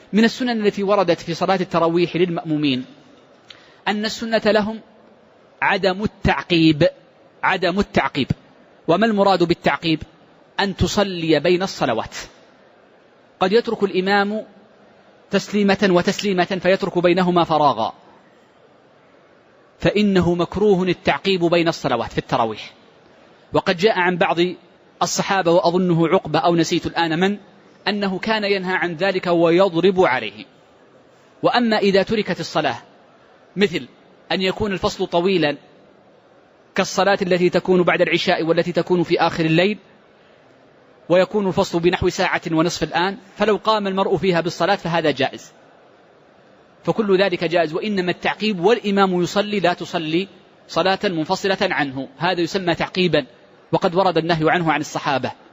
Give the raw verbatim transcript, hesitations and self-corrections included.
من السنن التي وردت في صلاة التراويح للمأمومين أن السنة لهم عدم التعقيب. عدم التعقيب. وما المراد بالتعقيب؟ أن تصلي بين الصلوات. قد يترك الإمام تسليمة وتسليمة فيترك بينهما فراغا، فإنه مكروه التعقيب بين الصلوات في التراويح. وقد جاء عن بعض الصحابة وأظنه عقبة أو نسيت الآن من، أنه كان ينهى عن ذلك ويضرب عليه. وأما إذا تركت الصلاة مثل أن يكون الفصل طويلا كالصلاة التي تكون بعد العشاء والتي تكون في آخر الليل، ويكون الفصل بنحو ساعة ونصف الآن، فلو قام المرء فيها بالصلاة فهذا جائز، فكل ذلك جائز. وإنما التعقيب والإمام يصلي لا تصلي صلاة منفصلة عنه، هذا يسمى تعقيبا، وقد ورد النهي عنه عن الصحابة.